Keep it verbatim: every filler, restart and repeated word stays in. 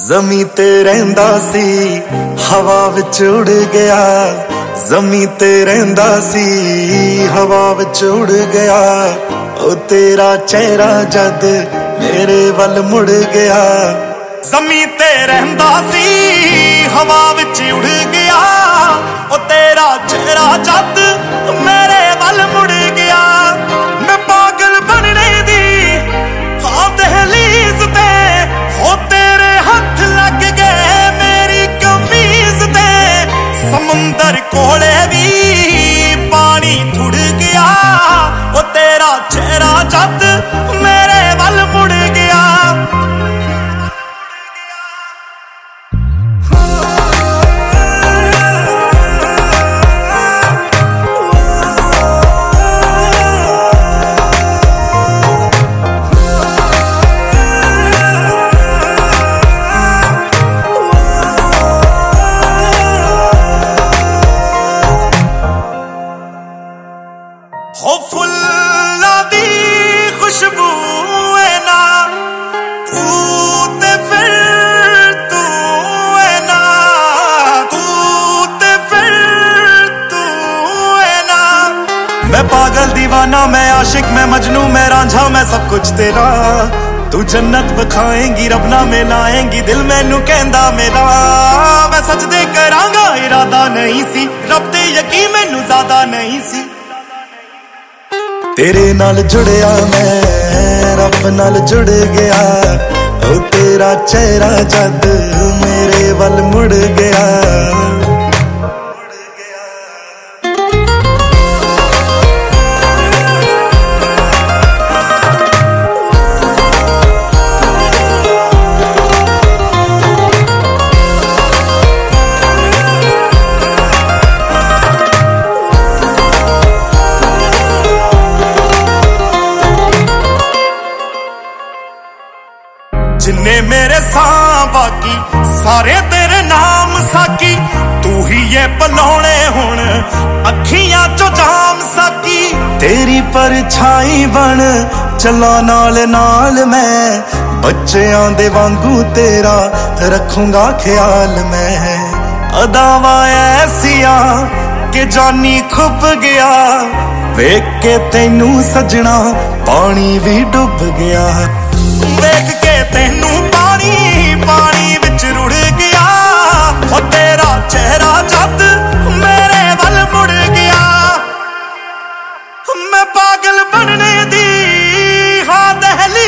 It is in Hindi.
ज़मीं ते रहिंदा सी हवा विच उड़ गया, ज़मीं ते रहिंदा सी हवा विच उड़ गया। ओ तेरा चेहरा जद मेरे वल मुड़ गया, ज़मीं ते रहिंदा सी हवा विच उड़ गया। ओ तेरा चेहरा जद मेरे वल मुड़ गया। मैं पागल बनने दी हाँ दहलीज ते हो तेरे हाथ लग गए मेरी कमीज ते। समुंदर कोले भी पानी थुड़ गया। ओ तेरा चेहरा जद मेरे वल मुड़ गया। हो फुल्ला दी खुशबू है ना तू ते फिर तू है ना, तू ते फिर तू है ना। मैं पागल दीवाना मैं आशिक मैं मजनू मैं रांझा मैं सब कुछ तेरा। तू जन्नत बखाएंगी रब ना मिलाएंगी दिल मैनू कहंदा मेरा। मैं सजदे करांगा इरादा नहीं सी रब ते यकीन मैनू ज्यादा नहीं सी। तेरे नाल जुड़िया मैं रब नाल जुड़ गया। ओ तेरा चेहरा जद मेरे वल मुड़ गया। जिन्ने मेरे सां बाकी सारे तेरे नाम साकी। तू ही ये पलौने हुण अखियां चो जाम साकी। तेरी परछाई बन चला नाल नाल मैं बच्चेआं दे वांगू तेरा रखूंगा ख्याल मैं। अदावां ऐसियां के जानी खुप गया वेख के तैनू सजना पानी भी डुब गया। देख के तेनू पानी पानी विच रुड़ गया। हो तेरा चेहरा जद मेरे वल मुड़ गया। मैं पागल बनने दी हाँ दहली